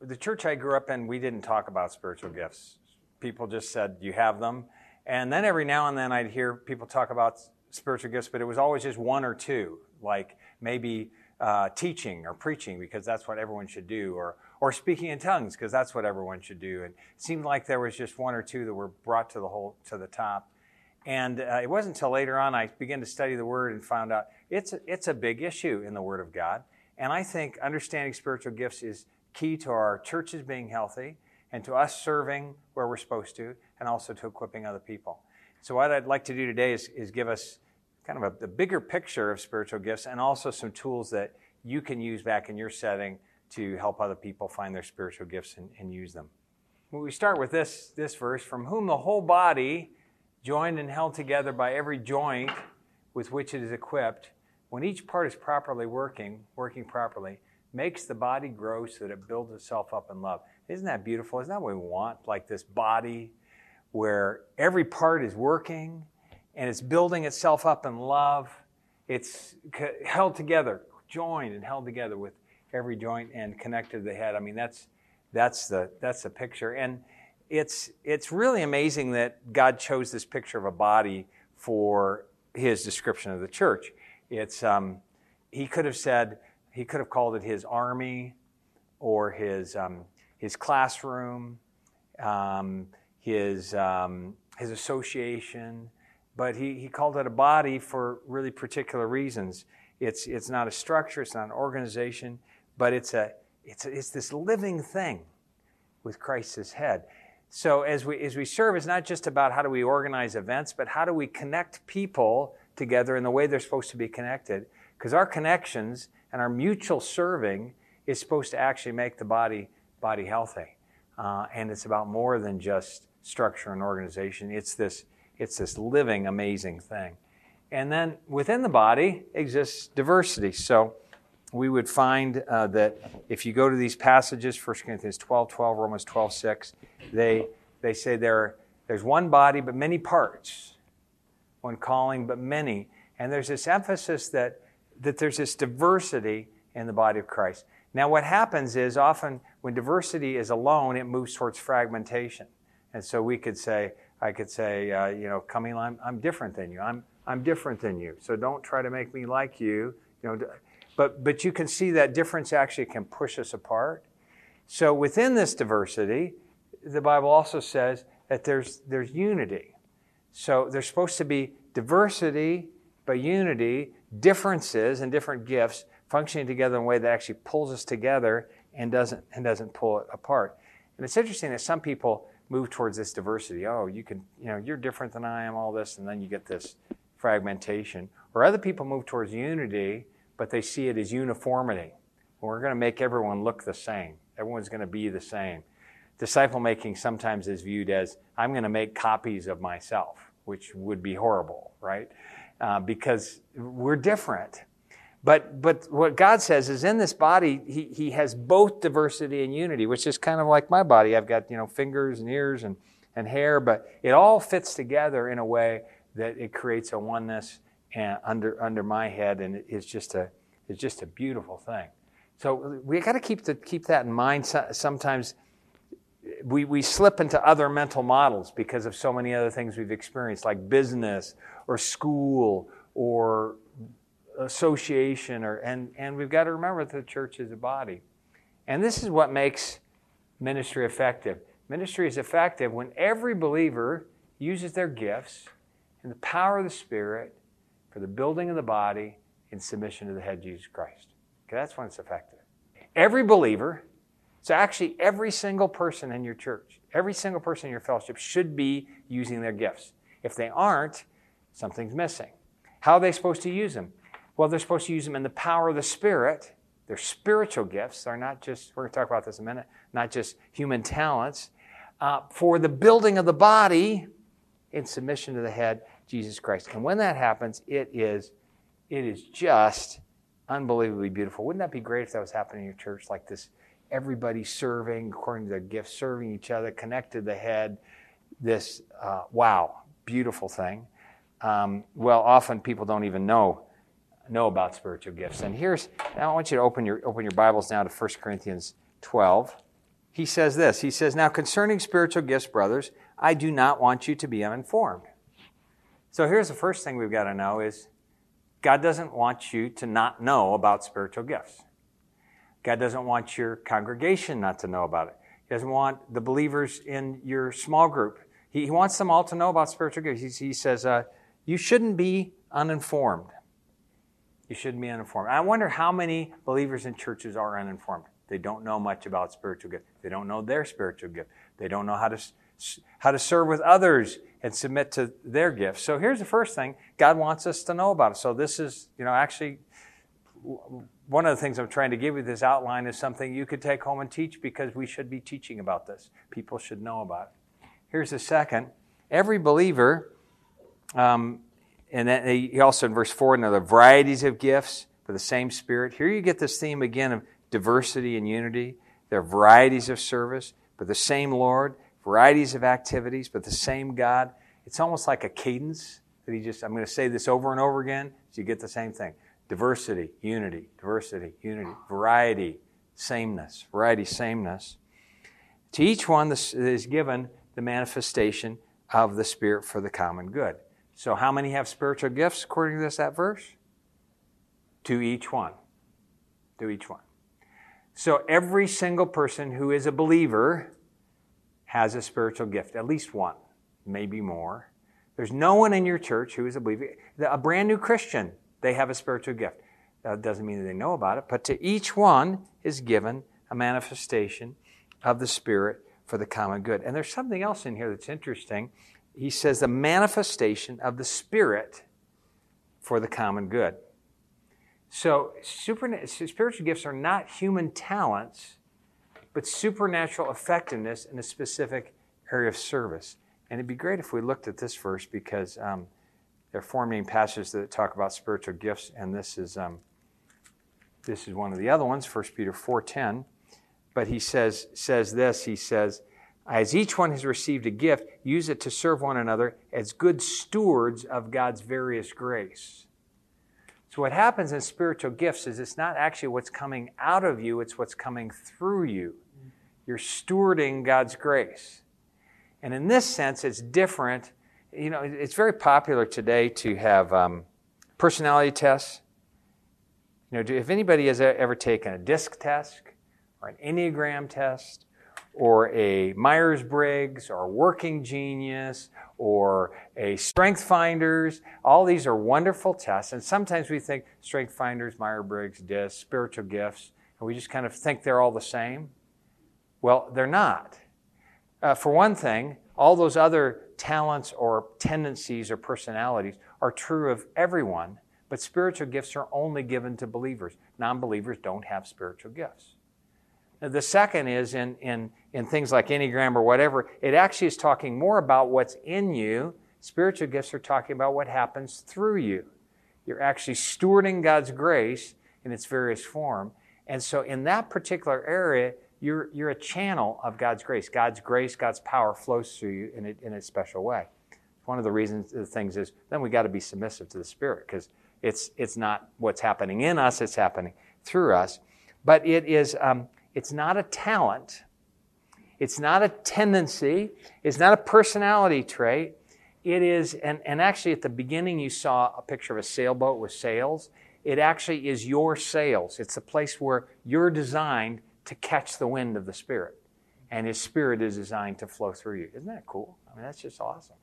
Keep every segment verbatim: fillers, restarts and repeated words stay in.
the church I grew up in, we didn't talk about spiritual gifts. People just said, you have them. And then every now and then I'd hear people talk about spiritual gifts, but it was always just one or two, like maybe uh, teaching or preaching, because that's what everyone should do, or or speaking in tongues, because that's what everyone should do. And it seemed like there was just one or two that were brought to the whole to the top. And uh, it wasn't until later on I began to study the Word and found out it's a, it's a big issue in the Word of God. And I think understanding spiritual gifts is key to our churches being healthy and to us serving where we're supposed to, and also to equipping other people. So what I'd like to do today is, is give us kind of a, a bigger picture of spiritual gifts, and also some tools that you can use back in your setting to help other people find their spiritual gifts and, and use them. Well, we start with this, this verse, from whom the whole body, joined and held together by every joint with which it is equipped, when each part is properly working, working properly, makes the body grow so that it builds itself up in love. Isn't that beautiful? Isn't that what we want? Like this body where every part is working and it's building itself up in love. It's held together, joined and held together with every joint and connected to the head. I mean, that's that's the that's the picture. And it's it's really amazing that God chose this picture of a body for his description of the church. It's um, he could have said, he could have called it his army, or his um, his classroom, um, his um, his association, but he, he called it a body for really particular reasons. It's it's not a structure, it's not an organization, but it's a it's a, it's this living thing with Christ as head. So as we as we serve, it's not just about how do we organize events, but how do we connect people together in the way they're supposed to be connected? Because our connections and our mutual serving is supposed to actually make the body body healthy, uh, and it's about more than just structure and organization. It's this it's this living, amazing thing. And then within the body exists diversity. So we would find uh, that if you go to these passages, First Corinthians twelve twelve, Romans twelve six, they they say there there's one body but many parts, one calling but many, and there's this emphasis that that there's this diversity in the body of Christ. Now what happens is often when diversity is alone, it moves towards fragmentation. And so we could say, I could say, uh, you know, Camille, I'm, I'm different than you. I'm I'm different than you. So don't try to make me like you. You know, but but you can see that difference actually can push us apart. So within this diversity, the Bible also says that there's there's unity. So there's supposed to be diversity, but unity, differences and different gifts functioning together in a way that actually pulls us together and doesn't and doesn't pull it apart. And it's interesting that some people move towards this diversity. Oh, you can, you know, you're different than I am, all this, and then you get this fragmentation. Or other people move towards unity, but they see it as uniformity. We're going to make everyone look the same. Everyone's going to be the same. Disciple making sometimes is viewed as, I'm going to make copies of myself, which would be horrible, right? Uh, because we're different. But but what God says is in this body, he, he has both diversity and unity, which is kind of like my body. I've got, you know, fingers and ears and, and hair, but it all fits together in a way that it creates a oneness and under under my head, and it's just a it's just a beautiful thing. So we got to keep the keep that in mind. Sometimes we we slip into other mental models because of so many other things we've experienced, like business or school or association, or and and we've got to remember that the church is a body. And this is what makes ministry effective. Ministry is effective when every believer uses their gifts and the power of the Spirit for the building of the body in submission to the head, Jesus Christ. Okay, that's when it's effective. Every believer, so actually every single person in your church, every single person in your fellowship should be using their gifts. If they aren't, something's missing. How are they supposed to use them? Well, they're supposed to use them in the power of the Spirit. They're spiritual gifts. They're not just, we're going to talk about this in a minute, not just human talents, uh, for the building of the body in submission to the head, Jesus Christ. And when that happens, it is, it is just unbelievably beautiful. Wouldn't that be great if that was happening in your church, like this, everybody serving according to their gifts, serving each other, connected to the head, this, uh, wow, beautiful thing. Um, well, often people don't even know know about spiritual gifts. And here's, now I want you to open your open your Bibles now to First Corinthians twelve. he says this. He says, now concerning spiritual gifts, brothers, I do not want you to be uninformed. So here's the first thing we've got to know is God doesn't want you to not know about spiritual gifts. God doesn't want your congregation not to know about it. He doesn't want the believers in your small group. He, he wants them all to know about spiritual gifts. He, he says, uh, you shouldn't be uninformed. You shouldn't be uninformed. I wonder how many believers in churches are uninformed. They don't know much about spiritual gifts. They don't know their spiritual gift. They don't know how to, how to serve with others and submit to their gifts. So here's the first thing. God wants us to know about it. So this is, you know, actually one of the things I'm trying to give you this outline is something you could take home and teach because we should be teaching about this. People should know about it. Here's the second. Every believer, um, and then he also in verse four, now the varieties of gifts for the same Spirit. Here you get this theme again of diversity and unity. There are varieties of service, but the same Lord. Varieties of activities, but the same God. It's almost like a cadence that he just, I'm going to say this over and over again so you get the same thing. Diversity, unity, diversity, unity, variety, sameness, variety, sameness. To each one is given the manifestation of the Spirit for the common good. So how many have spiritual gifts according to this, that verse? To each one. To each one. So every single person who is a believer has a spiritual gift, at least one, maybe more. There's no one in your church who is a believer. A brand new Christian, they have a spiritual gift. That doesn't mean that they know about it, but to each one is given a manifestation of the Spirit for the common good. And there's something else in here that's interesting. He says the manifestation of the Spirit for the common good. So super, spiritual gifts are not human talents, but supernatural effectiveness in a specific area of service. And it'd be great if we looked at this verse because um, there are four main passages that talk about spiritual gifts, and this is um, this is one of the other ones, First Peter four ten. But he says says this, he says, as each one has received a gift, use it to serve one another as good stewards of God's various grace. So what happens in spiritual gifts is it's not actually what's coming out of you, it's what's coming through you. You're stewarding God's grace. And in this sense, it's different. You know, it's very popular today to have um, personality tests. You know, if anybody has ever taken a DISC test or an Enneagram test or a Myers-Briggs or a Working Genius or a Strength Finders, all these are wonderful tests. And sometimes we think Strength Finders, Myers-Briggs, DISC, spiritual gifts, and we just kind of think they're all the same. Well, they're not. Uh, for one thing, all those other talents or tendencies or personalities are true of everyone, but spiritual gifts are only given to believers. Non-believers don't have spiritual gifts. Now, the second is in, in, in things like Enneagram or whatever, it actually is talking more about what's in you. Spiritual gifts are talking about what happens through you. You're actually stewarding God's grace in its various form. And so in that particular area, You're, you're a channel of God's grace. God's grace, God's power flows through you in a, in a special way. One of the reasons, the things is, then we got to be submissive to the Spirit because it's it's not what's happening in us, it's happening through us. But it is, um, it's not a talent. It's not a tendency. It's not a personality trait. It is, and, and actually at the beginning you saw a picture of a sailboat with sails. It actually is your sails. It's a place where you're designed to catch the wind of the Spirit. And His Spirit is designed to flow through you. Isn't that cool? I mean, that's just awesome.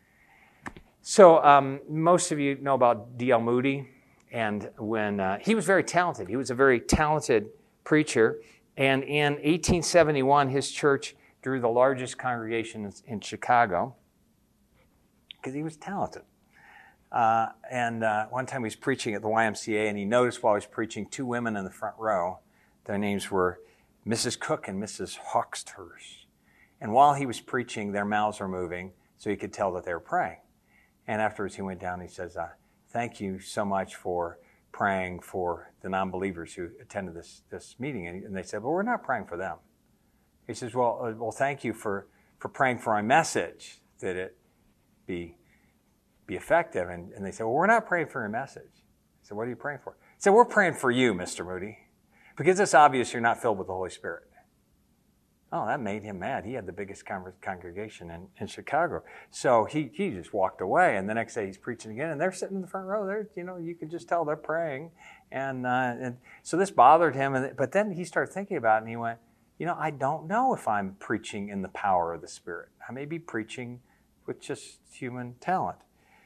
So um, most of you know about D L Moody. And when uh, he was very talented. He was a very talented preacher. And in eighteen seventy-one, his church drew the largest congregation in Chicago because he was talented. Uh, and uh, one time he was preaching at the Y M C A, and he noticed while he was preaching two women in the front row. Their names were Missus Cook and Missus Hawksters. And while he was preaching, their mouths were moving, so he could tell that they were praying. And afterwards he went down and he says, uh, thank you so much for praying for the non-believers who attended this, this meeting. And, and they said, well, we're not praying for them. He says, well, uh, well, thank you for, for praying for our message, that it be, be effective. And, and they said, well, we're not praying for your message. He said, what are you praying for? He said, we're praying for you, Mister Moody. Because it's obvious you're not filled with the Holy Spirit. Oh, that made him mad. He had the biggest con- congregation in, in Chicago. So he, he just walked away. And the next day he's preaching again. And they're sitting in the front row. They're, you know, you could just tell they're praying. And, uh, and so this bothered him. And, but then he started thinking about it and he went, you know, I don't know if I'm preaching in the power of the Spirit. I may be preaching with just human talent.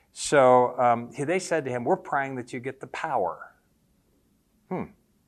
So um, they said to him, we're praying that you get the power. Hmm.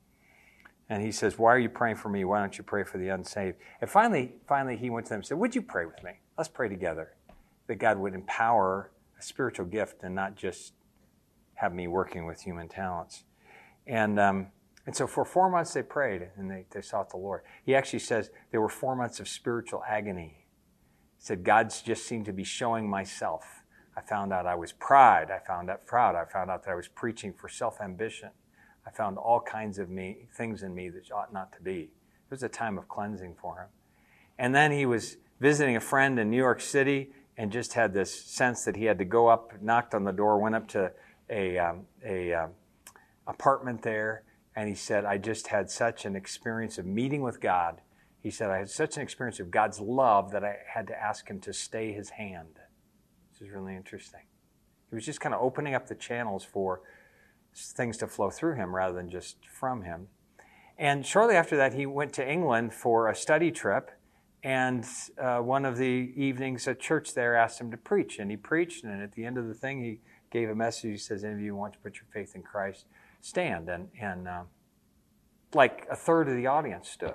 And he says, why are you praying for me? Why don't you pray for the unsaved? And finally, finally he went to them and said, would you pray with me? Let's pray together. That God would empower a spiritual gift and not just have me working with human talents. And um, and so for four months they prayed and they, they sought the Lord. He actually says there were four months of spiritual agony. He said, God just seemed to be showing myself. I found out I was pride. I found out proud. I found out that I was preaching for self-ambition. I found all kinds of me things in me that ought not to be. It was a time of cleansing for him. And then he was visiting a friend in New York City and just had this sense that he had to go up, knocked on the door, went up to a, um, a um, apartment there, and he said, I just had such an experience of meeting with God. He said, I had such an experience of God's love that I had to ask him to stay his hand. This is really interesting. He was just kind of opening up the channels for things to flow through him rather than just from him. And shortly after that, he went to England for a study trip. And uh, one of the evenings, a church there asked him to preach. And he preached. And at the end of the thing, he gave a message. He says, any of you want to put your faith in Christ, stand. And, and uh, like a third of the audience stood.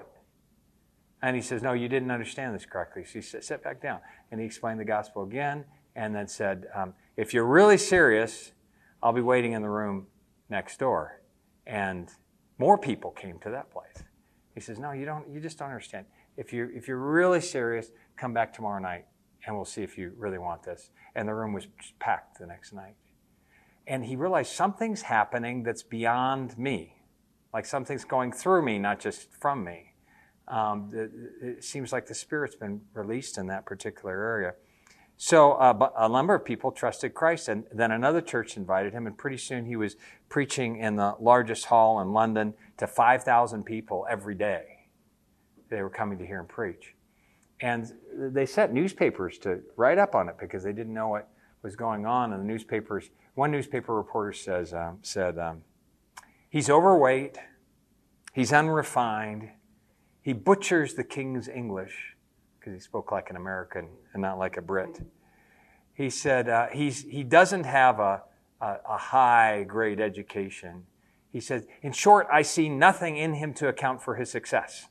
And he says, no, you didn't understand this correctly. So he said, sit back down. And he explained the gospel again and then said, um, if you're really serious, I'll be waiting in the room next door. And more people came to that place. He says, no, you don't, you just don't understand. If you if you're really serious, come back tomorrow night and we'll see if you really want this. And the room was packed the next night. And he realized something's happening that's beyond me. Like something's going through me, not just from me. Um, it, it seems like the Spirit's been released in that particular area. So uh, a number of people trusted Christ, and then another church invited him, and pretty soon he was preaching in the largest hall in London to five thousand people every day. They were coming to hear him preach. And they sent newspapers to write up on it because they didn't know what was going on. And the newspapers, one newspaper reporter says, um, said, um, he's overweight, he's unrefined, he butchers the king's English, because he spoke like an American and not like a Brit. He said uh, he's, he doesn't have a, a, a high-grade education. He said, in short, I see nothing in him to account for his success.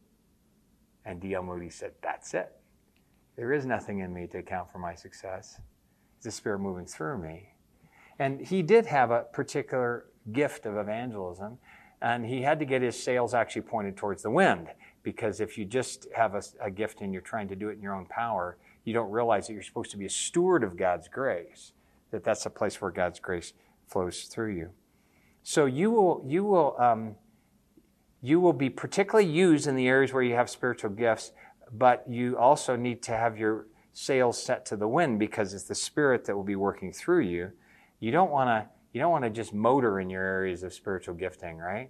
And D L Moody said, that's it. There is nothing in me to account for my success. It's the Spirit moving through me. And he did have a particular gift of evangelism, and he had to get his sails actually pointed towards the wind. Because if you just have a, a gift and you're trying to do it in your own power, you don't realize that you're supposed to be a steward of God's grace, that that's a place where God's grace flows through you. So you will you will um, you will be particularly used in the areas where you have spiritual gifts, but you also need to have your sails set to the wind because it's the Spirit that will be working through you. You don't want to you don't want to just motor in your areas of spiritual gifting, right?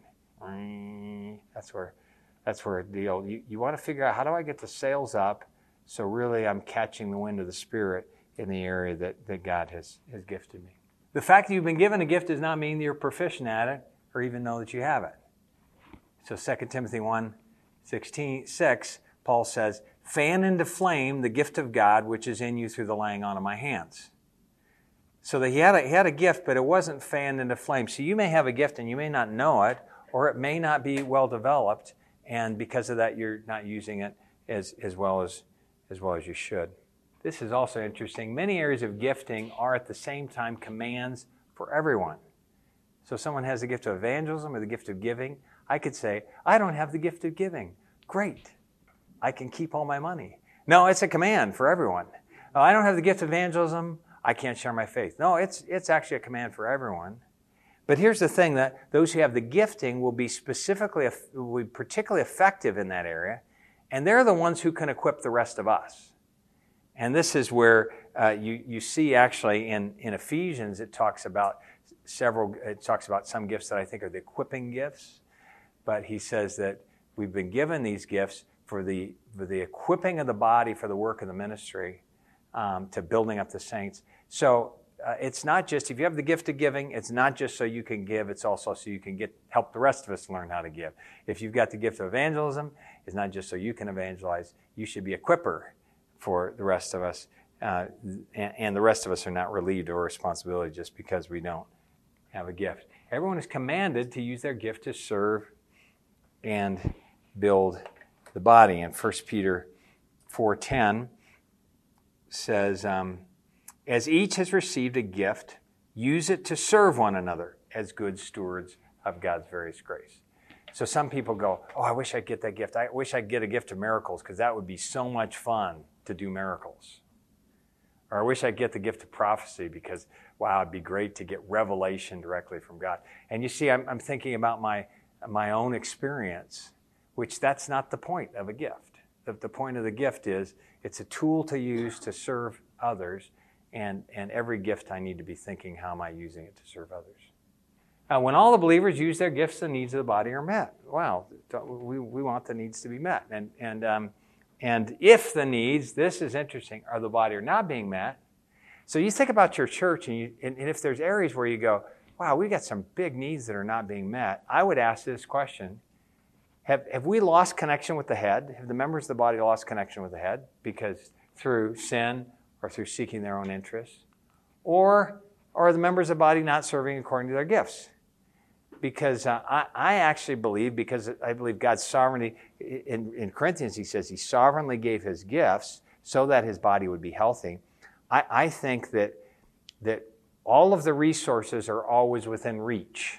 That's where. That's where the deal. You, you want to figure out, how do I get the sails up so really I'm catching the wind of the Spirit in the area that, that God has, has gifted me. The fact that you've been given a gift does not mean that you're proficient at it or even know that you have it. So Second Timothy one six, Paul says, fan into flame the gift of God which is in you through the laying on of my hands. So that he had a, he had a gift, but it wasn't fanned into flame. So you may have a gift and you may not know it, or it may not be well developed. And because of that, you're not using it as, as well as, as well as you should. This is also interesting. Many areas of gifting are at the same time commands for everyone. So if someone has the gift of evangelism or the gift of giving, I could say, I don't have the gift of giving. Great. I can keep all my money. No, it's a command for everyone. Oh, I don't have the gift of evangelism. I can't share my faith. No, it's it's actually a command for everyone. But here's the thing, that those who have the gifting will be specifically, will be particularly effective in that area, and they're the ones who can equip the rest of us. And this is where uh, you, you see actually in, in Ephesians, it talks about several, it talks about some gifts that I think are the equipping gifts, but he says that we've been given these gifts for the for the equipping of the body for the work of the ministry, um, to building up the saints. So uh, it's not just, if you have the gift of giving, it's not just so you can give, it's also so you can get help the rest of us learn how to give. If you've got the gift of evangelism, it's not just so you can evangelize, you should be a equipper for the rest of us. Uh, and, and the rest of us are not relieved of responsibility just because we don't have a gift. Everyone is commanded to use their gift to serve and build the body. And First Peter four ten says, um, as each has received a gift, use it to serve one another as good stewards of God's various grace. So some people go, oh, I wish I'd get that gift. I wish I'd get a gift of miracles because that would be so much fun to do miracles. Or I wish I'd get the gift of prophecy because, wow, it'd be great to get revelation directly from God. And you see, I'm, I'm thinking about my my own experience, which that's not the point of a gift. The, the point of the gift is it's a tool to use to serve others, and, and every gift I need to be thinking, how am I using it to serve others? Uh, when all the believers use their gifts, the needs of the body are met. Wow, we, we want the needs to be met. And, and um, And if the needs, this is interesting, are the body are not being met. So you think about your church, and, you, and, and if there's areas where you go, wow, we got some big needs that are not being met, I would ask this question. Have, have we lost connection with the head? Have the members of the body lost connection with the head because through sin or through seeking their own interests? Or, or are the members of the body not serving according to their gifts? Because uh, I, I actually believe, because I believe God's sovereignty, in, in Corinthians he says he sovereignly gave his gifts so that his body would be healthy. I, I think that, that all of the resources are always within reach.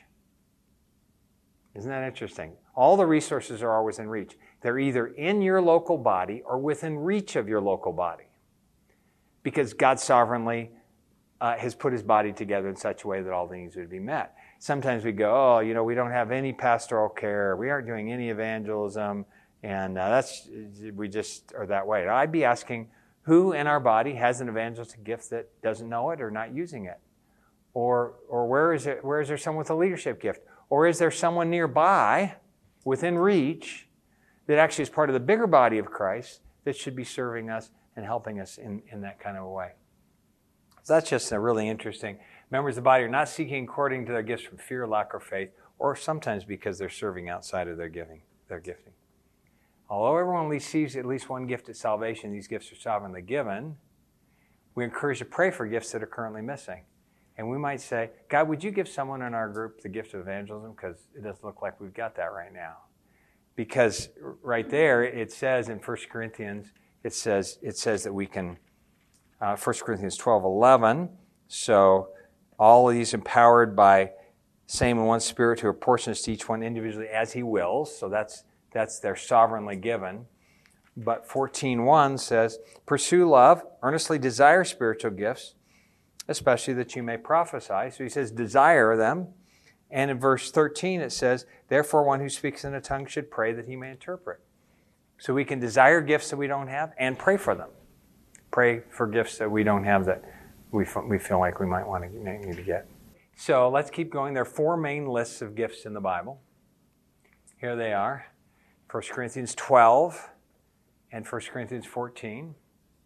Isn't that interesting? All the resources are always in reach. They're either in your local body or within reach of your local body. Because God sovereignly uh, has put his body together in such a way that all the needs would be met. Sometimes we go, oh, you know, we don't have any pastoral care. We aren't doing any evangelism. And uh, that's, we just are that way. I'd be asking, who in our body has an evangelistic gift that doesn't know it or not using it? Or, or where is it, where is there someone with a leadership gift? Or is there someone nearby, within reach, that actually is part of the bigger body of Christ that should be serving us and helping us in, in that kind of a way? So that's just a really interesting. Members of the body are not seeking according to their gifts from fear, lack, or faith, or sometimes because they're serving outside of their giving, their gifting. Although everyone receives at least one gift at salvation, these gifts are sovereignly given, we encourage to pray for gifts that are currently missing. And we might say, God, would you give someone in our group the gift of evangelism? Because it doesn't look like we've got that right now. Because right there, it says in First Corinthians, it says it says that we can, uh, First Corinthians twelve eleven, so all of these empowered by same and one Spirit who apportions to each one individually as he wills. So that's that's their sovereignly given. But fourteen one says, pursue love, earnestly desire spiritual gifts, especially that you may prophesy. So he says, desire them. And in verse thirteen it says, therefore one who speaks in a tongue should pray that he may interpret. So we can desire gifts that we don't have and pray for them. Pray for gifts that we don't have that we we feel like we might want to need to get. So let's keep going. There are four main lists of gifts in the Bible. Here they are. First Corinthians twelve and First Corinthians fourteen.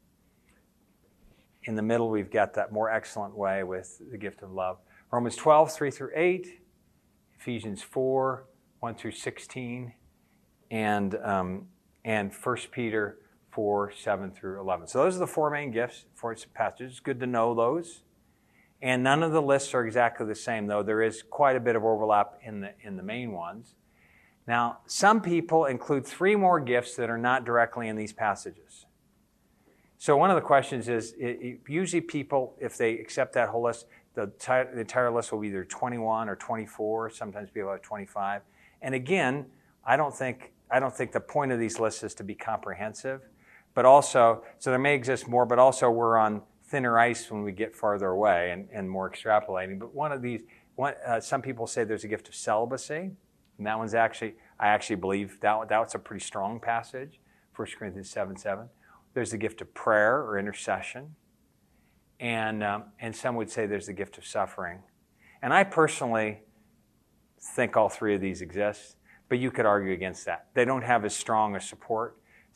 In the middle, we've got that more excellent way with the gift of love. Romans twelve, three through eight, Ephesians four, one through sixteen, and, um, and First Peter four, seven through eleven. So those are the four main gifts for its passages. It's good to know those. And none of the lists are exactly the same, though there is quite a bit of overlap in the, in the main ones. Now, some people include three more gifts that are not directly in these passages. So one of the questions is, it, it, usually people, if they accept that whole list, the, t- the entire list will be either twenty-one or twenty-four. Sometimes people have twenty-five. And again, I don't think I don't think the point of these lists is to be comprehensive, but also, so there may exist more, but also we're on thinner ice when we get farther away and, and more extrapolating. But one of these, one, uh, some people say there's a gift of celibacy, and that one's actually, I actually believe that that's a pretty strong passage, First Corinthians seven seven. There's the gift of prayer or intercession. And, um, and some would say there's the gift of suffering. And I personally think all three of these exist, but you could argue against that. They don't have as strong a support.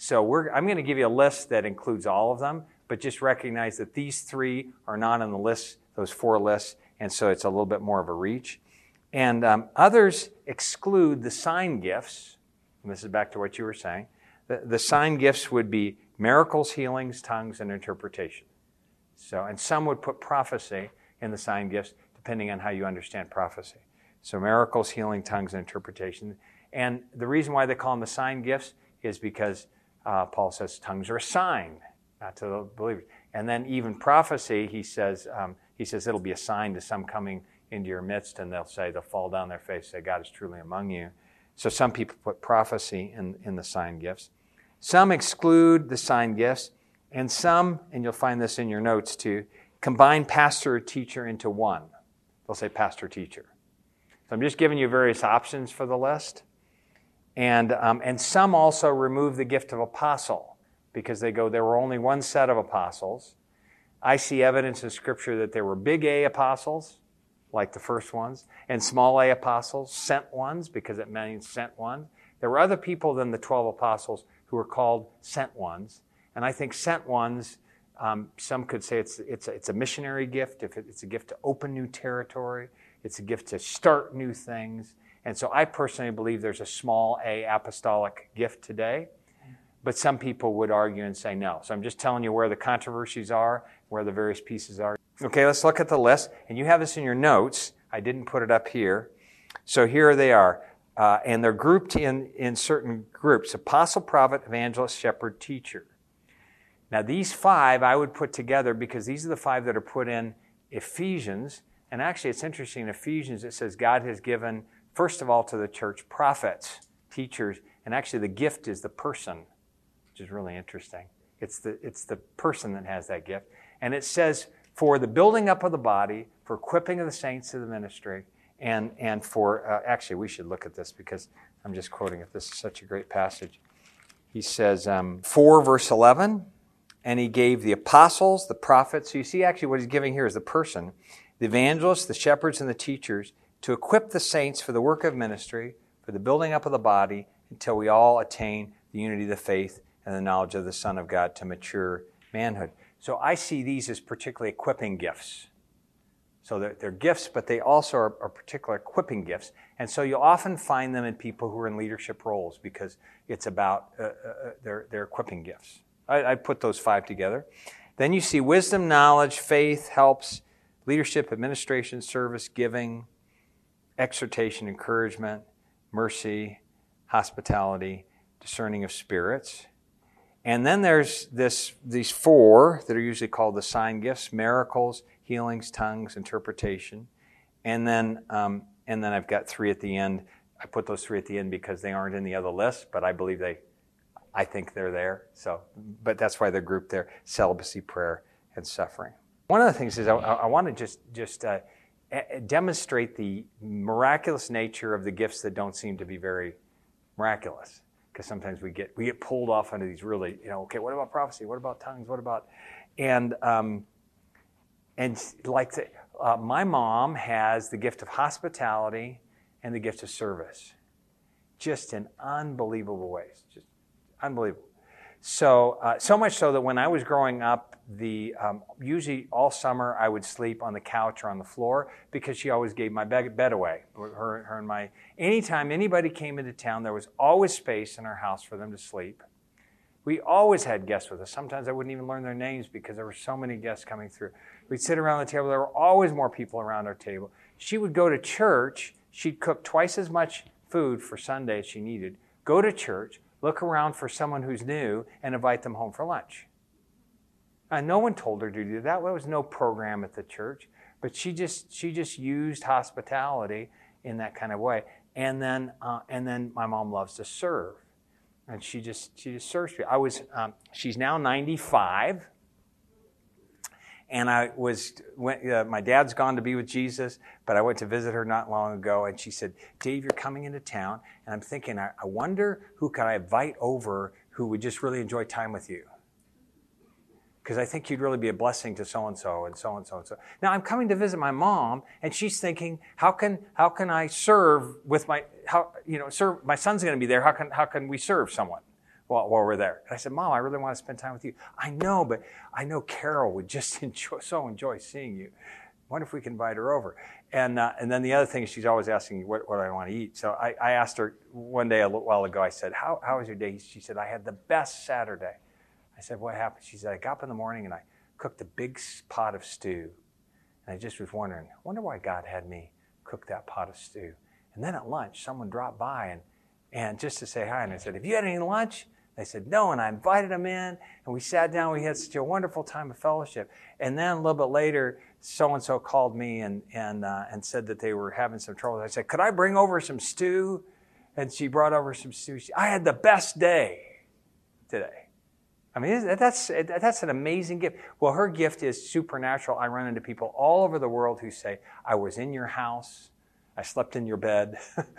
So we're, I'm going to give you a list that includes all of them, but just recognize that these three are not on the list, those four lists, and so it's a little bit more of a reach. And um, others exclude the sign gifts, and this is back to what you were saying. The, the sign gifts would be miracles, healings, tongues, and interpretation. So, and some would put prophecy in the sign gifts, depending on how you understand prophecy. So miracles, healing, tongues, and interpretation. And the reason why they call them the sign gifts is because uh, Paul says tongues are a sign, not to the believers. And then even prophecy, he says, um, he says it'll be a sign to some coming into your midst, and they'll say, they'll fall down their face, say, God is truly among you. So some people put prophecy in, in the sign gifts. Some exclude the sign gifts, and some, and you'll find this in your notes too, combine pastor or teacher into one. They'll say pastor-teacher. So I'm just giving you various options for the list. And, um, and some also remove the gift of apostle because they go, there were only one set of apostles. I see evidence in Scripture that there were big A apostles, like the first ones, and small A apostles, sent ones, because it means sent one. There were other people than the twelve apostles who were called sent ones. And I think sent ones, um, some could say it's, it's, a, it's a missionary gift, if it, it's a gift to open new territory, it's a gift to start new things. And so I personally believe there's a small A apostolic gift today, but some people would argue and say no. So I'm just telling you where the controversies are, where the various pieces are. Okay, let's look at the list. And you have this in your notes. I didn't put it up here. So here they are. Uh, and they're grouped in, in certain groups: apostle, prophet, evangelist, shepherd, teacher. Now these five I would put together because these are the five that are put in Ephesians. And actually it's interesting, in Ephesians it says God has given, first of all, to the church, prophets, teachers, and actually the gift is the person, which is really interesting. It's the, it's the person that has that gift. And it says, for the building up of the body, for equipping of the saints to the ministry, and, and for, uh, actually we should look at this because I'm just quoting it. This is such a great passage. He says, um, four verse eleven, and he gave the apostles, the prophets. So you see actually what he's giving here is the person, the evangelists, the shepherds, and the teachers, to equip the saints for the work of ministry, for the building up of the body, until we all attain the unity of the faith and the knowledge of the Son of God to mature manhood. So I see these as particularly equipping gifts. So they're, they're gifts, but they also are, are particular equipping gifts. And so you'll often find them in people who are in leadership roles because it's about uh, uh, their, their equipping gifts. I, I put those five together. Then you see wisdom, knowledge, faith, helps, leadership, administration, service, giving, exhortation, encouragement, mercy, hospitality, discerning of spirits. And then there's this these four that are usually called the sign gifts: miracles, healings, tongues, interpretation. And then um, and then I've got three at the end. I put those three at the end because they aren't in the other list, but I believe they, I think they're there. So, but that's why they're grouped there: celibacy, prayer, and suffering. One of the things is I, I want to just just uh, demonstrate the miraculous nature of the gifts that don't seem to be very miraculous. Because sometimes we get we get pulled off into these really, you know, okay, what about prophecy? What about tongues? What about, and um, and like the, uh, my mom has the gift of hospitality and the gift of service, just in unbelievable ways, just unbelievable. So uh, so much so that when I was growing up, the um, usually all summer I would sleep on the couch or on the floor because she always gave my bed, bed away. Her, her and my anytime anybody came into town, there was always space in our house for them to sleep. We always had guests with us. Sometimes I wouldn't even learn their names because there were so many guests coming through. We'd sit around the table. There were always more people around our table. She would go to church. She'd cook twice as much food for Sunday as she needed. Go to church, look around for someone who's new, and invite them home for lunch. And no one told her to do that. There was no program at the church, but she just she just used hospitality in that kind of way. And then uh, and then my mom loves to serve, and she just she just serves me. I was um, she's now ninety-five, and I was went, uh, my dad's gone to be with Jesus, but I went to visit her not long ago, and she said, "Dave, you're coming into town," and I'm thinking, I, I wonder who can I invite over who would just really enjoy time with you. Because I think you'd really be a blessing to so-and-so and so-and-so and so. Now, I'm coming to visit my mom, and she's thinking, how can how can I serve with my, how you know, serve, my son's going to be there, how can how can we serve someone? while, while we're there. And I said, Mom, I really want to spend time with you. I know, but I know Carol would just enjoy, so enjoy seeing you. I wonder if we can invite her over. And uh, and then the other thing is she's always asking me what, what I want to eat. So I, I asked her one day a little while ago, I said, how, how was your day? She said, I had the best Saturday. I said, what happened? She said, I got up in the morning and I cooked a big pot of stew. And I just was wondering, I wonder why God had me cook that pot of stew. And then at lunch, someone dropped by and, and just to say hi. And I said, have you had any lunch? They said, no. And I invited them in. And we sat down. We had such a wonderful time of fellowship. And then a little bit later, so-and-so called me and and uh, and said that they were having some trouble. I said, could I bring over some stew? And she brought over some stew. She, I had the best day today. I mean, that's that's an amazing gift. Well, her gift is supernatural. I run into people all over the world who say, I was in your house, I slept in your bed,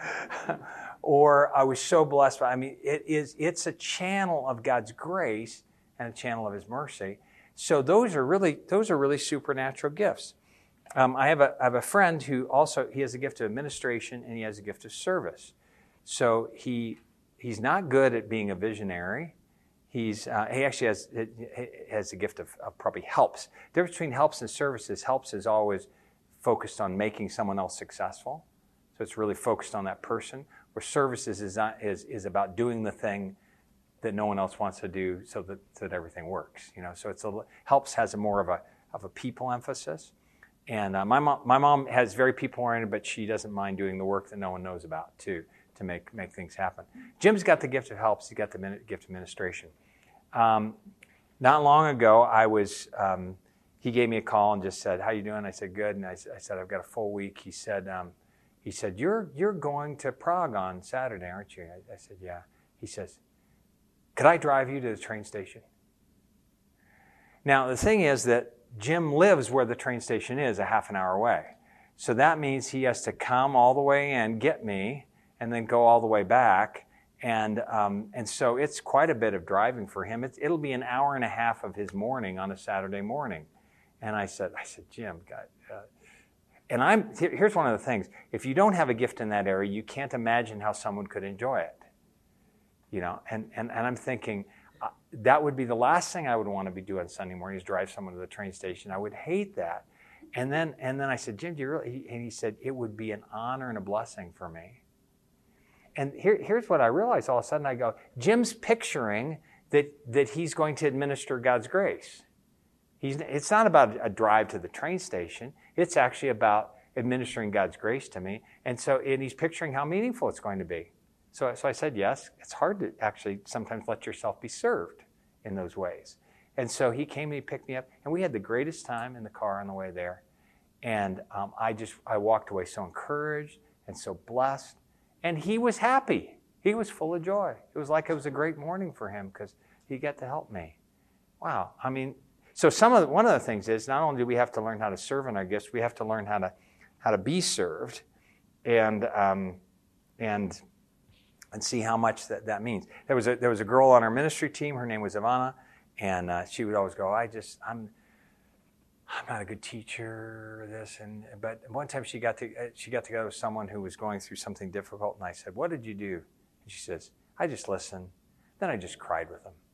or I was so blessed. I mean, it is it's a channel of God's grace and a channel of His mercy. So those are really those are really supernatural gifts. Um, I have a I have a friend who also he has a gift of administration and he has a gift of service. So he he's not good at being a visionary. He's uh, he actually has has a gift of, of probably helps. The difference between helps and services, helps is always focused on making someone else successful. So it's really focused on that person. Where services is not, is is about doing the thing that no one else wants to do, so that so that everything works. You know, so it's a helps has a more of a of a people emphasis. And uh, my mom my mom has very people oriented, but she doesn't mind doing the work that no one knows about too to make make things happen. Jim's got the gift of helps. He's got the gift of administration. Um, not long ago, I was. Um, he gave me a call and just said, "How you doing?" I said, "Good." And I, I said, "I've got a full week." He said, um, "He said you're you're going to Prague on Saturday, aren't you?" I, I said, "Yeah." He says, "Could I drive you to the train station?" Now the thing is that Jim lives where the train station is, a half an hour away. So that means he has to come all the way in, get me, and then go all the way back. And um, and so it's quite a bit of driving for him. It's, it'll be an hour and a half of his morning on a Saturday morning. And I said, I said, Jim, God, uh, and I'm here's one of the things. If you don't have a gift in that area, you can't imagine how someone could enjoy it. You know, and, and, and I'm thinking, uh, that would be the last thing I would want to be doing Sunday morning is drive someone to the train station. I would hate that. And then and then I said, Jim, do you really? And he said, it would be an honor and a blessing for me. And here, here's what I realized all of a sudden. I go, Jim's picturing that that he's going to administer God's grace. He's, it's not about a drive to the train station. It's actually about administering God's grace to me. And so and he's picturing how meaningful it's going to be. So, so I said, yes, it's hard to actually sometimes let yourself be served in those ways. And so he came and he picked me up, and we had the greatest time in the car on the way there. And um, I just, I walked away so encouraged and so blessed. And he was happy. He was full of joy. It was like it was a great morning for him because he got to help me. Wow. I mean, so some of the, one of the things is not only do we have to learn how to serve in our gifts, we have to learn how to how to be served, and um, and and see how much that, that means. There was a there was a girl on our ministry team. Her name was Ivana, and uh, she would always go, "I just I'm I'm not a good teacher." This and but one time she got to she got together with someone who was going through something difficult, and I said, "What did you do?" And she says, "I just listened. Then I just cried with them."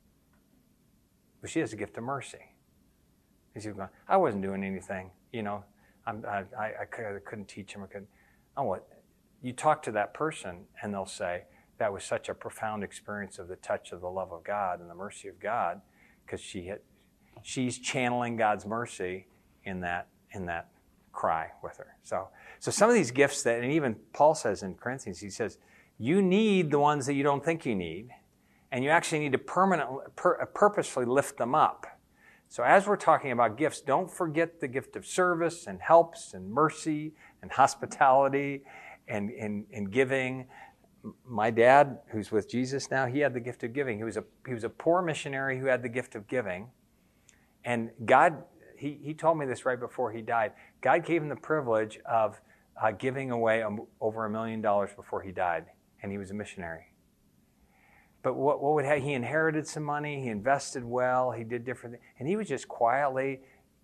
But she has a gift of mercy. And she was going, "I wasn't doing anything, you know. I'm, I, I, I couldn't teach him. I couldn't." Oh, what? You talk to that person, and they'll say, that was such a profound experience of the touch of the love of God and the mercy of God, because she had, she's channeling God's mercy in that in that cry with her. So, so some of these gifts that, and even Paul says in Corinthians, he says, you need the ones that you don't think you need, and you actually need to permanently, pur- purposefully lift them up. So as we're talking about gifts, don't forget the gift of service and helps and mercy and hospitality and, and, and giving. My dad, who's with Jesus now, he had the gift of giving. He was a he was a poor missionary who had the gift of giving. And God, he, he told me this right before he died. God gave him the privilege of uh, giving away um, over a million dollars before he died, and he was a missionary. But what, what would ha- he inherited some money, he invested well, he did different things, and he was just quietly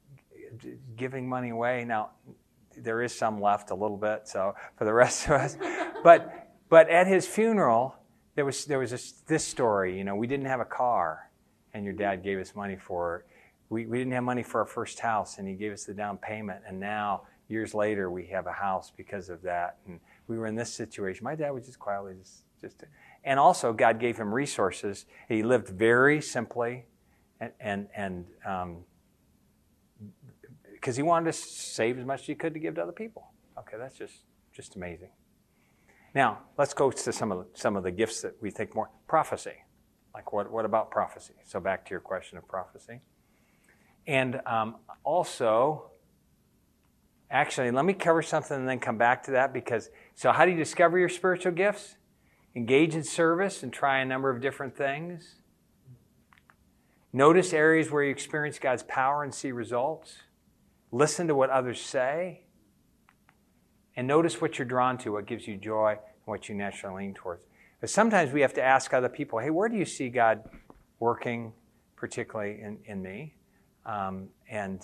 giving money away. Now, there is some left, a little bit, so for the rest of us. But but at his funeral, there was there was this, this story. You know, we didn't have a car, and your dad gave us money for it. We we didn't have money for our first house, and he gave us the down payment. And now, years later, we have a house because of that. And we were in this situation. My dad was just quietly just just. And also, God gave him resources. He lived very simply, and and and um, because he wanted to save as much as he could to give to other people. Okay, that's just just amazing. Now, let's go to some of the, some of the gifts that we think more. Prophecy. Like, what, what about prophecy? So back to your question of prophecy. And um, also, actually, let me cover something and then come back to that. Because, so how do you discover your spiritual gifts? Engage in service and try a number of different things. Notice areas where you experience God's power and see results. Listen to what others say. And notice what you're drawn to, what gives you joy, and what you naturally lean towards. But sometimes we have to ask other people, hey, where do you see God working, particularly in, in me? Um, and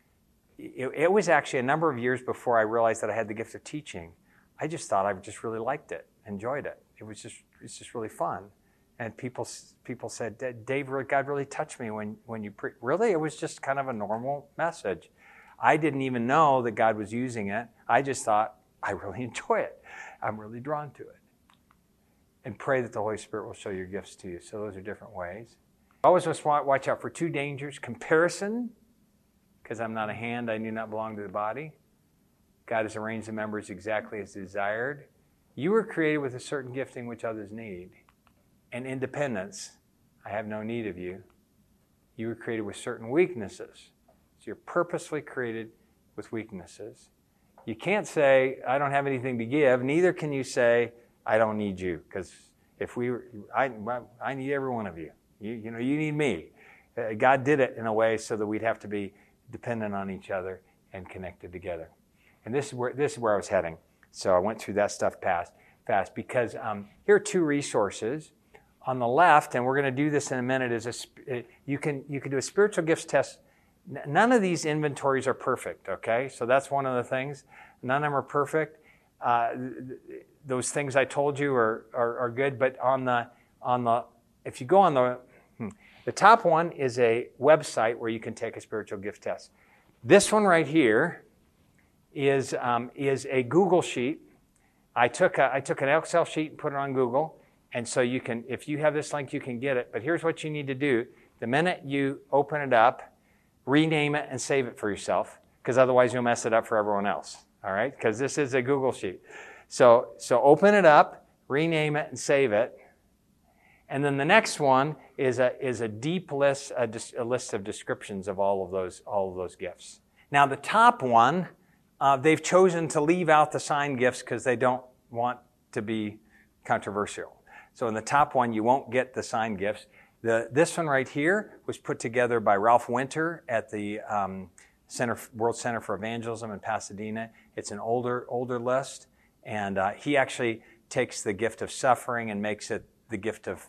it, it was actually a number of years before I realized that I had the gift of teaching. I just thought I just really liked it, enjoyed it. It was just it's just really fun. And people people said, Dave, God really touched me when, when you pre-. Really? It was just kind of a normal message. I didn't even know that God was using it. I just thought, I really enjoy it. I'm really drawn to it. And pray that the Holy Spirit will show your gifts to you. So those are different ways. Always must watch out for two dangers. Comparison, because I'm not a hand, I do not belong to the body. God has arranged the members exactly as desired. You were created with a certain gifting which others need. And independence, I have no need of you. You were created with certain weaknesses. So you're purposely created with weaknesses. You can't say, I don't have anything to give. Neither can you say, I don't need you. Because if we were, I, I need every one of you. You, you know, you need me. Uh, God did it in a way so that we'd have to be dependent on each other and connected together. And this is where this is where I was heading. So I went through that stuff fast, fast because um, here are two resources. On the left, and we're going to do this in a minute, is a, you can you can do a spiritual gifts test. None of these inventories are perfect, okay? So that's one of the things. None of them are perfect. Uh, those things I told you are, are, are good, but on the on the if you go on the hmm, the top one is a website where you can take a spiritual gift test. This one right here is um, is a Google sheet. I took a, I took an Excel sheet and put it on Google, and so you can if you have this link you can get it. But here's what you need to do: the minute you open it up, rename it and save it for yourself, because otherwise you'll mess it up for everyone else, all right? Because this is a Google sheet. So, so open it up, rename it, and save it. And then the next one is a is a deep list, a, a list of descriptions of all of those all of those gifts. Now, the top one, uh, they've chosen to leave out the sign gifts because they don't want to be controversial. So in the top one, you won't get the sign gifts. The, this one right here was put together by Ralph Winter at the um, Center, World Center for Evangelism in Pasadena. It's an older older list, and uh, he actually takes the gift of suffering and makes it the gift of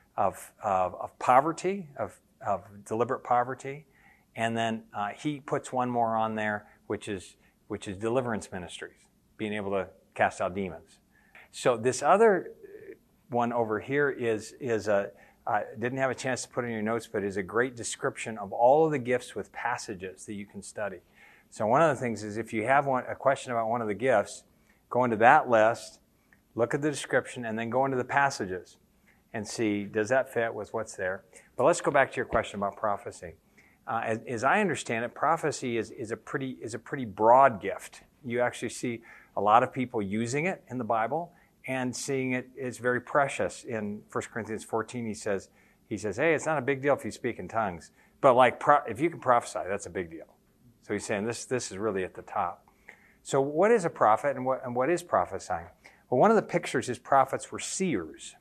of of, of poverty, of of deliberate poverty, and then uh, he puts one more on there, which is which is deliverance ministries, being able to cast out demons. So this other one over here is is a I didn't have a chance to put in your notes, but is a great description of all of the gifts with passages that you can study. So one of the things is if you have one, a question about one of the gifts, go into that list, look at the description, and then go into the passages and see, does that fit with what's there? But let's go back to your question about prophecy. Uh, as, as I understand it, prophecy is, is, a pretty, is a pretty broad gift. You actually see a lot of people using it in the Bible, and seeing it is very precious. In First Corinthians fourteen, he says, he says, hey, it's not a big deal if you speak in tongues, but like pro- if you can prophesy, that's a big deal. So he's saying this this is really at the top. So what is a prophet, and what and what is prophesying? Well, one of the pictures is prophets were seers.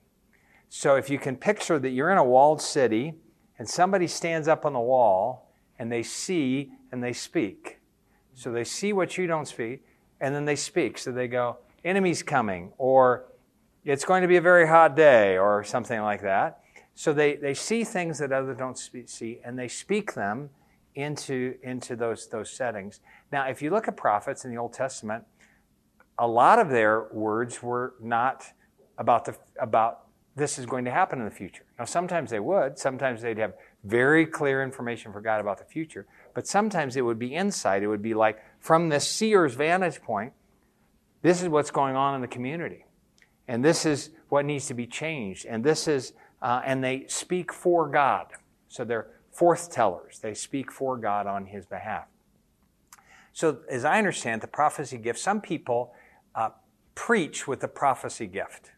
So if you can picture that you're in a walled city, and somebody stands up on the wall, and they see and they speak. So they see what you don't speak, and then they speak. So they go, enemy's coming, or it's going to be a very hot day, or something like that. So they, they see things that others don't speak, see, and they speak them into, into those, those settings. Now, if you look at prophets in the Old Testament, a lot of their words were not about the about this is going to happen in the future. Now, sometimes they would. Sometimes they'd have very clear information for God about the future. But sometimes it would be insight. It would be like, from the seer's vantage point, this is what's going on in the community. And this is what needs to be changed. And this is, uh, and they speak for God. So they're forth tellers. They speak for God on His behalf. So as I understand the prophecy gift, some people uh, preach with the prophecy gift.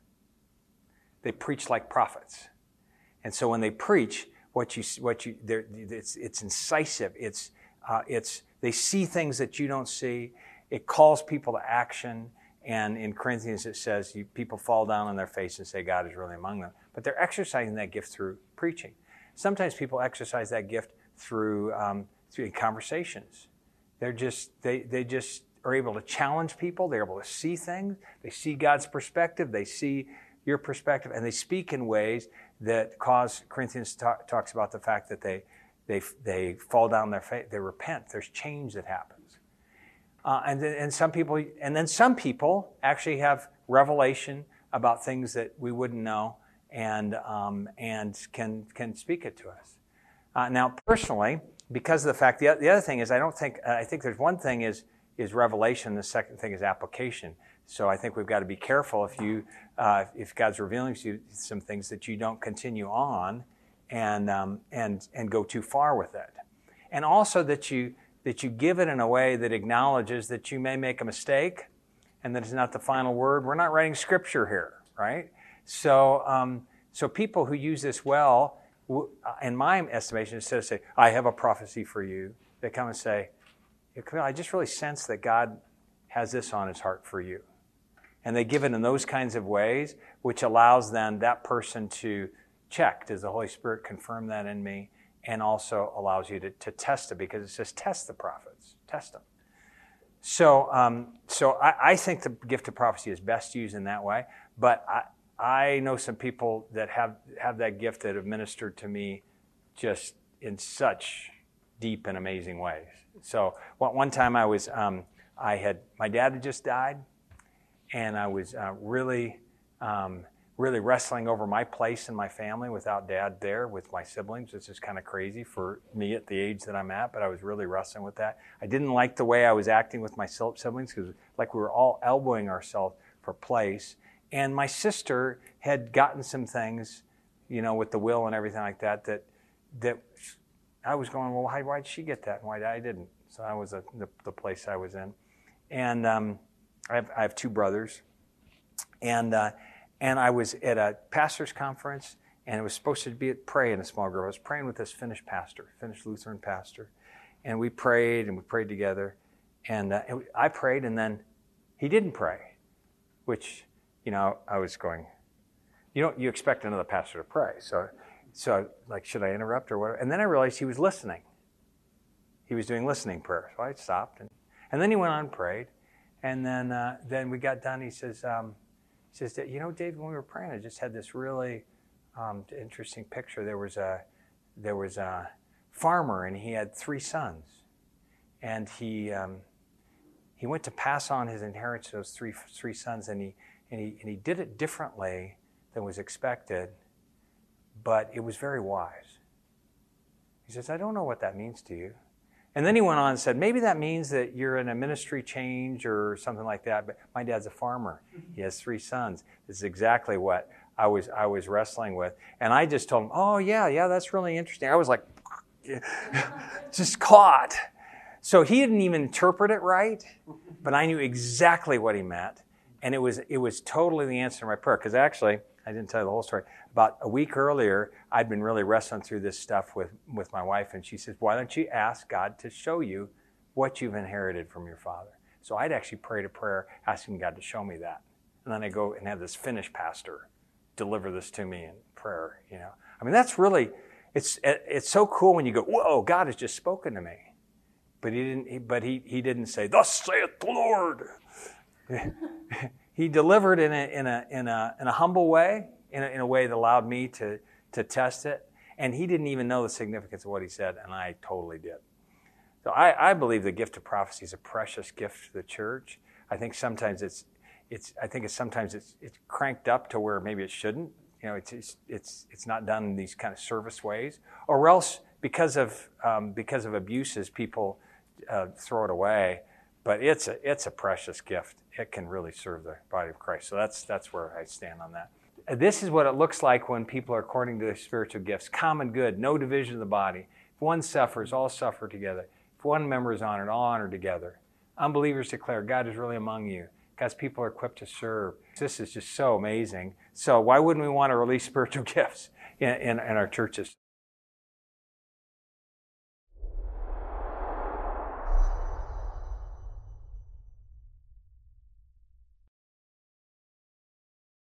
They preach like prophets. And so when they preach, what you what you it's it's incisive. It's uh, it's they see things that you don't see. It calls people to action. And in Corinthians it says you, people fall down on their face and say God is really among them. But they're exercising that gift through preaching. Sometimes people exercise that gift through um, through conversations. They're just they they just are able to challenge people. They're able to see things. They see God's perspective. They see your perspective, and they speak in ways that cause, Corinthians talk, talks about the fact that they they they fall down their face, they repent. There's change that happens, uh, and then, and some people and then some people actually have revelation about things that we wouldn't know, and um, and can can speak it to us. Uh, now, personally, because of the fact, the, the other thing is, I don't think I think there's one thing is is revelation. The second thing is application. So I think we've got to be careful if you, uh, if God's revealing to you some things that you don't continue on, and um, and and go too far with it, and also that you that you give it in a way that acknowledges that you may make a mistake, and that it's not the final word. We're not writing scripture here, right? So um, so people who use this well, in my estimation, instead of say, "I have a prophecy for you," they come and say, "I just really sense that God has this on His heart for you." And they give it in those kinds of ways, which allows then that person to check, does the Holy Spirit confirm that in me? And also allows you to, to test it, because it says test the prophets, test them. So um, so I, I think the gift of prophecy is best used in that way, but I, I know some people that have, have that gift that have ministered to me just in such deep and amazing ways. So one, one time I was, um, I had, my dad had just died, and I was uh, really, um, really wrestling over my place in my family without Dad there with my siblings. This is kind of crazy for me at the age that I'm at, but I was really wrestling with that. I didn't like the way I was acting with my siblings, because like we were all elbowing ourselves for place. And my sister had gotten some things, you know, with the will and everything like that, that that I was going, well, why, why did she get that and why I didn't? So that was a, the, the place I was in. And um, I have, I have two brothers, and uh, and I was at a pastor's conference, and it was supposed to be at pray in a small group. I was praying with this Finnish pastor, Finnish Lutheran pastor, and we prayed and we prayed together, and, uh, and I prayed, and then he didn't pray, which, you know, I was going, you know, you expect another pastor to pray, so so like, should I interrupt or whatever? And then I realized he was listening. He was doing listening prayer, so I stopped, and and then he went on and prayed. And then uh, then we got done. He says, um, he says, you know, Dave, when we were praying, I just had this really um, interesting picture. There was a there was a farmer, and he had three sons, and he um, he went to pass on his inheritance to those three three sons, and he and he and he did it differently than was expected, but it was very wise. He says, I don't know what that means to you. And then he went on and said, maybe that means that you're in a ministry change or something like that, but my dad's a farmer. He has three sons. This is exactly what I was I was wrestling with. And I just told him, oh, yeah, yeah, that's really interesting. I was like, just caught. So he didn't even interpret it right, but I knew exactly what he meant. And it was it was totally the answer to my prayer, because actually, I didn't tell you the whole story. About a week earlier, I'd been really wrestling through this stuff with, with my wife, and she says, why don't you ask God to show you what you've inherited from your father? So I'd actually prayed a prayer asking God to show me that. And then I go and have this Finnish pastor deliver this to me in prayer, you know. I mean, that's really, it's it's so cool when you go, whoa, God has just spoken to me. But he didn't, he, but he, he didn't say, thus saith the Lord. He delivered in a in a in a in a humble way, in a, in a way that allowed me to to test it. And he didn't even know the significance of what he said, and I totally did. So I, I believe the gift of prophecy is a precious gift to the church. I think sometimes it's it's I think it's sometimes it's it's cranked up to where maybe it shouldn't. You know, it's it's it's, it's not done in these kind of service ways, or else because of um, because of abuses, people uh, throw it away. But it's a it's a precious gift. It can really serve the body of Christ. So that's that's where I stand on that. This is what it looks like when people are according to their spiritual gifts. Common good, no division of the body. If one suffers, all suffer together. If one member is honored, all honor together. Unbelievers declare God is really among you. God's people are equipped to serve. This is just so amazing. So why wouldn't we want to release spiritual gifts in, in, in our churches?